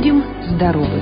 Будем здоровы!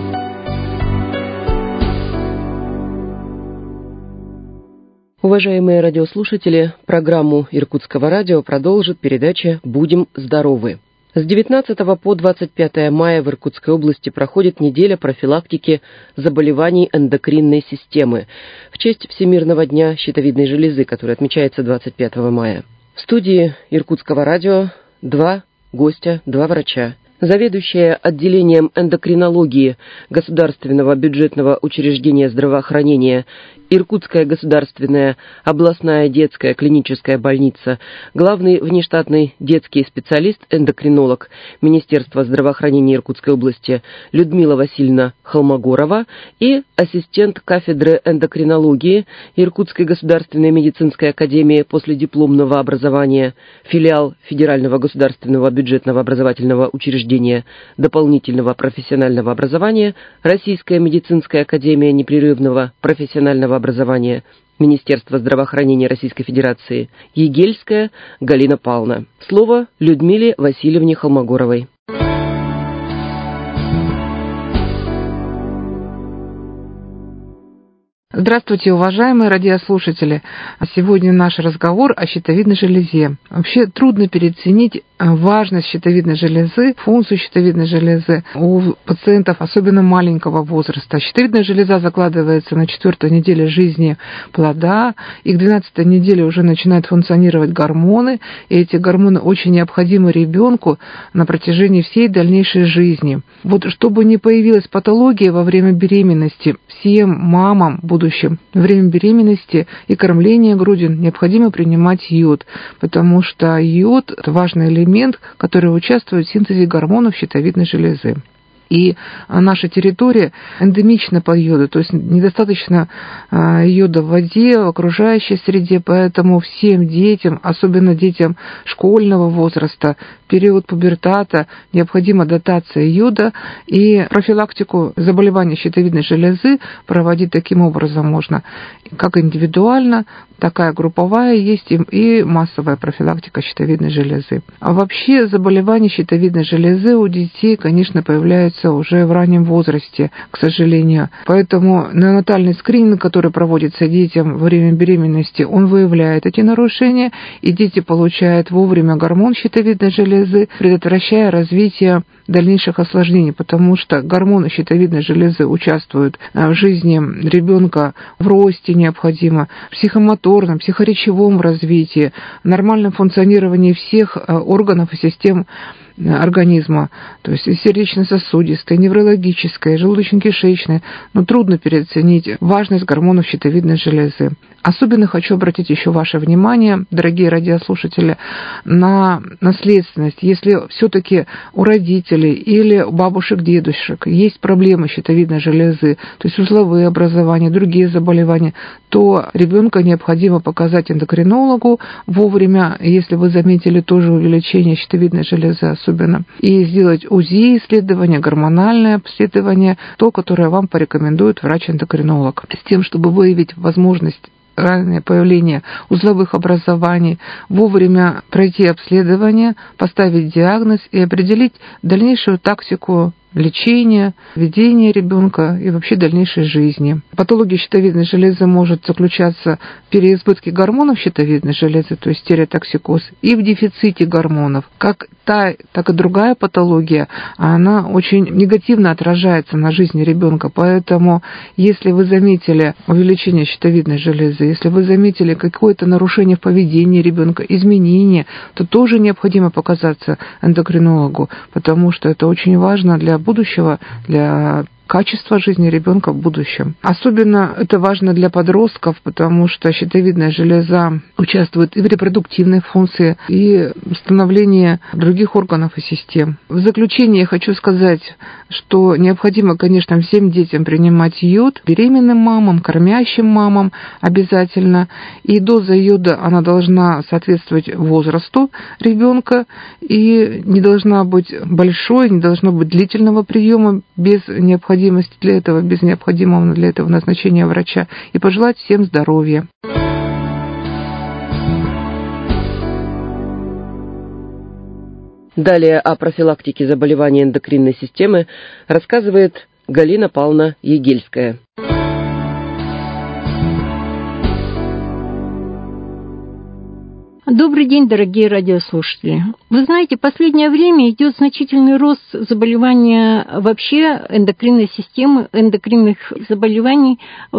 Уважаемые радиослушатели, программу Иркутского радио продолжит передача «Будем здоровы». С 19 по 25 мая в Иркутской области проходит неделя профилактики заболеваний эндокринной системы в честь Всемирного дня щитовидной железы, который отмечается 25 мая. В студии Иркутского радио два гостя, два врача. Заведующая отделением эндокринологии Государственного бюджетного учреждения здравоохранения Иркутская государственная областная детская клиническая больница, главный внештатный детский специалист-эндокринолог Министерства здравоохранения Иркутской области Людмила Васильевна Холмогорова и ассистент кафедры эндокринологии Иркутской государственной медицинской академии последипломного образования, филиал Федерального государственного бюджетного образовательного учреждения дополнительного профессионального образования, Российская медицинская академия непрерывного профессионального образования, Министерства здравоохранения Российской Федерации, Егельская Галина Павловна. Слово Людмиле Васильевне Холмогоровой. Здравствуйте, уважаемые радиослушатели! Сегодня наш разговор о щитовидной железе. Вообще трудно переоценить важность щитовидной железы, функцию щитовидной железы у пациентов, особенно маленького возраста. Щитовидная железа закладывается на 4-й неделе жизни плода, и к 12-й неделе уже начинают функционировать гормоны, и эти гормоны очень необходимы ребенку на протяжении всей дальнейшей жизни. Вот чтобы не появилась патология во время беременности, всем мамам будущим во время беременности и кормления грудью необходимо принимать йод, потому что йод – это важный элемент, который участвует в синтезе гормонов щитовидной железы. И наша территория эндемична по йоду, то есть недостаточно йода в воде, в окружающей среде, поэтому всем детям, особенно детям школьного возраста, в период пубертата необходима дотация йода, и профилактику заболеваний щитовидной железы проводить таким образом можно, как индивидуально, такая групповая есть и массовая профилактика щитовидной железы. А вообще заболевания щитовидной железы у детей, конечно, появляются уже в раннем возрасте, к сожалению. Поэтому неонатальный скрининг, который проводится детям во время беременности, он выявляет эти нарушения, и дети получают вовремя гормон щитовидной железы, предотвращая развитие дальнейших осложнений, потому что гормоны щитовидной железы участвуют в жизни ребенка, в росте необходимо, в психомоторном, психоречевом развитии, нормальном функционировании всех органов и систем организма, то есть и сердечно-сосудистой, неврологической, желудочно-кишечной, но трудно переоценить важность гормонов щитовидной железы. Особенно хочу обратить еще ваше внимание, дорогие радиослушатели, на наследственность. Если все-таки у родителей или у бабушек, дедушек есть проблемы щитовидной железы, то есть узловые образования, другие заболевания, то ребенка необходимо показать эндокринологу вовремя, если вы заметили тоже увеличение щитовидной железы особенно, и сделать УЗИ исследование, гормональное обследование, то, которое вам порекомендует врач-эндокринолог, с тем, чтобы выявить возможность раннее появление узловых образований, вовремя пройти обследование, поставить диагноз и определить дальнейшую тактику лечения, ведения ребенка и вообще дальнейшей жизни. Патология щитовидной железы может заключаться в переизбытке гормонов щитовидной железы, то есть стереотоксикоз, и в дефиците гормонов. Как та, так и другая патология, она очень негативно отражается на жизни ребенка. Поэтому, если вы заметили увеличение щитовидной железы, если вы заметили какое-то нарушение в поведении ребенка, изменения, то тоже необходимо показаться эндокринологу, потому что это очень важно для будущего, для качества жизни ребенка в будущем. Особенно это важно для подростков, потому что щитовидная железа участвует и в репродуктивной функции, и в становлении других органов и систем. В заключение я хочу сказать, что необходимо, конечно, всем детям принимать йод, беременным мамам, кормящим мамам обязательно, и доза йода, она должна соответствовать возрасту ребенка, и не должна быть большой, не должно быть длительного приема без необходимости для этого, без необходимого для этого назначения врача, и пожелать всем здоровья. Далее о профилактике заболеваний эндокринной системы рассказывает Галина Павловна Егельская. Добрый день, дорогие радиослушатели. Вы знаете, в последнее время идет значительный рост заболевания вообще эндокринной системы, эндокринных заболеваний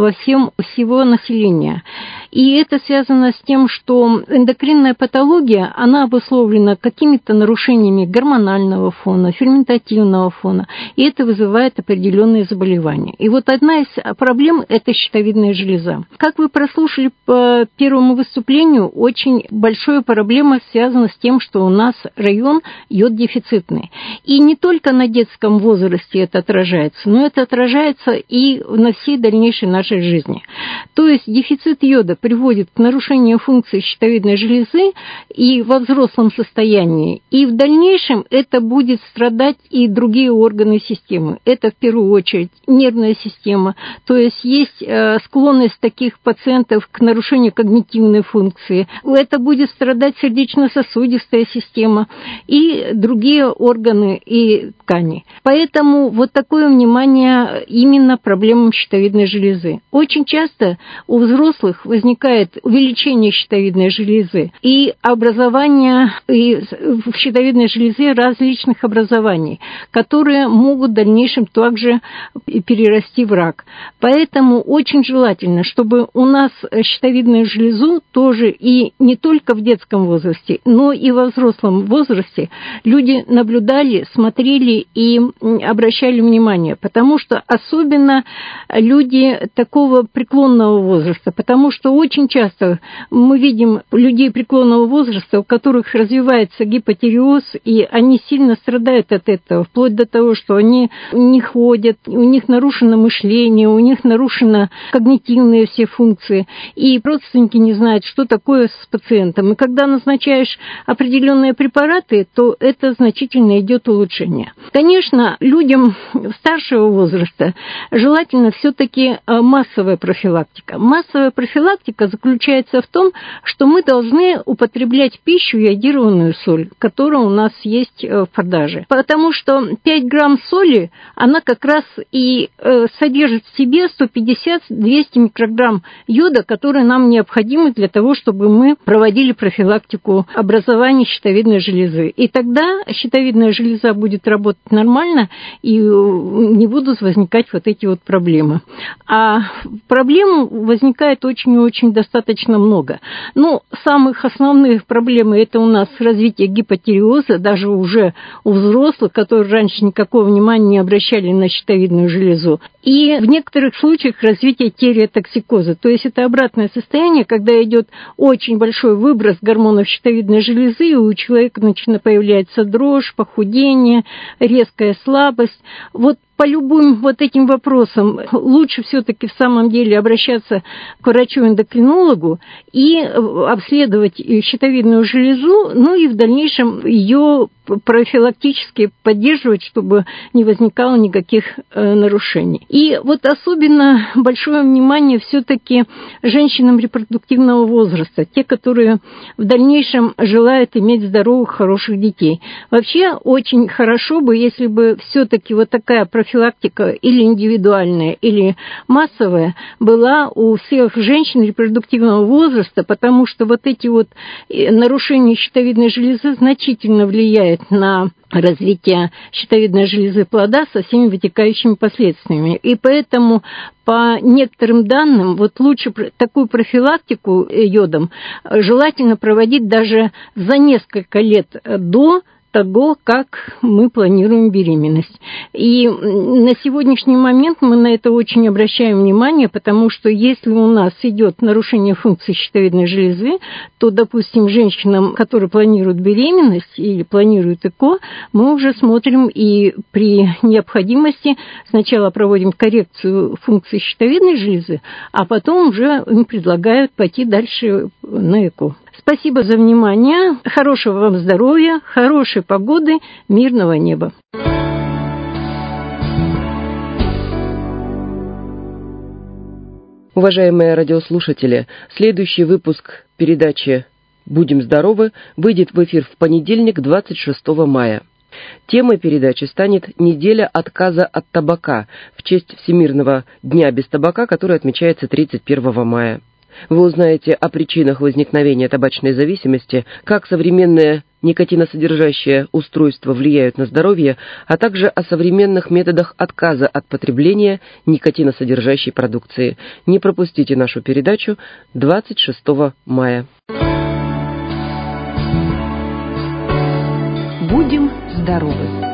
всего населения. И это связано с тем, что эндокринная патология, она обусловлена какими-то нарушениями гормонального фона, ферментативного фона, и это вызывает определенные заболевания. И вот одна из проблем – это щитовидная железа. Как вы прослушали по первому выступлению, очень большая проблема связана с тем, что у нас район йод-дефицитный. И не только на детском возрасте это отражается, но это отражается и на всей дальнейшей нашей жизни. То есть дефицит йода приводит к нарушению функции щитовидной железы и во взрослом состоянии. И в дальнейшем это будет страдать и другие органы системы. Это в первую очередь нервная система. То есть есть склонность таких пациентов к нарушению когнитивной функции. Это будет страдать сердечно-сосудистая система и другие органы и ткани. Поэтому вот такое внимание именно проблемам щитовидной железы. Очень часто у взрослых возникает увеличение щитовидной железы и образование в щитовидной железе различных образований, которые могут в дальнейшем также перерасти в рак. Поэтому очень желательно, чтобы у нас щитовидную железу тоже и не только в детском возрасте, но и во взрослом возрасте люди наблюдали, смотрели и обращали внимание, потому что особенно люди такого преклонного возраста, потому что очень часто мы видим людей преклонного возраста, у которых развивается гипотиреоз, и они сильно страдают от этого, вплоть до того, что они не ходят, у них нарушено мышление, у них нарушены когнитивные все функции, и родственники не знают, что такое с пациентом. И когда назначаешь определенные препараты, то это значительно идет улучшение. Конечно, людям старшего возраста желательно все-таки массовая профилактика. Массовая профилактика заключается в том, что мы должны употреблять пищу йодированную соль, которая у нас есть в продаже. Потому что 5 грамм соли, она как раз и содержит в себе 150-200 микрограмм йода, которые нам необходимы для того, чтобы мы проводили профилактику образования щитовидной железы. И тогда щитовидная железа будет работать нормально, и не будут возникать вот эти вот проблемы. А проблем возникает очень-очень достаточно много. Но самых основных проблем это у нас развитие гипотиреоза, даже уже у взрослых, которые раньше никакого внимания не обращали на щитовидную железу. И в некоторых случаях развитие тиреотоксикоза. То есть это обратное состояние, когда идет очень большой выброс гормонов щитовидной железы, и у человека начинает появляться дрожь, похудение, резкая слабость. Вот по любым вот этим вопросам лучше все-таки в самом деле обращаться к врачу-эндокринологу и обследовать щитовидную железу, ну и в дальнейшем ее профилактически поддерживать, чтобы не возникало никаких нарушений. И вот особенно большое внимание все-таки женщинам репродуктивного возраста, те, которые в дальнейшем желают иметь здоровых, хороших детей. Вообще очень хорошо бы, если бы все-таки вот такая профилактика или индивидуальная, или массовая была у всех женщин репродуктивного возраста, потому что вот эти вот нарушения щитовидной железы значительно влияют на развитие щитовидной железы плода со всеми вытекающими последствиями. И поэтому по некоторым данным, вот лучше такую профилактику йодом желательно проводить даже за несколько лет до того, как мы планируем беременность. И на сегодняшний момент мы на это очень обращаем внимание, потому что если у нас идет нарушение функции щитовидной железы, то, допустим, женщинам, которые планируют беременность или планируют ЭКО, мы уже смотрим и при необходимости сначала проводим коррекцию функции щитовидной железы, а потом уже им предлагают пойти дальше на ЭКО. Спасибо за внимание. Хорошего вам здоровья, хорошей погоды, мирного неба. Уважаемые радиослушатели, следующий выпуск передачи «Будем здоровы» выйдет в эфир в понедельник, 26 мая. Темой передачи станет «Неделя отказа от табака» в честь Всемирного дня без табака, который отмечается 31 мая. Вы узнаете о причинах возникновения табачной зависимости, как современные никотиносодержащие устройства влияют на здоровье, а также о современных методах отказа от потребления никотиносодержащей продукции. Не пропустите нашу передачу 26 мая. Будем здоровы!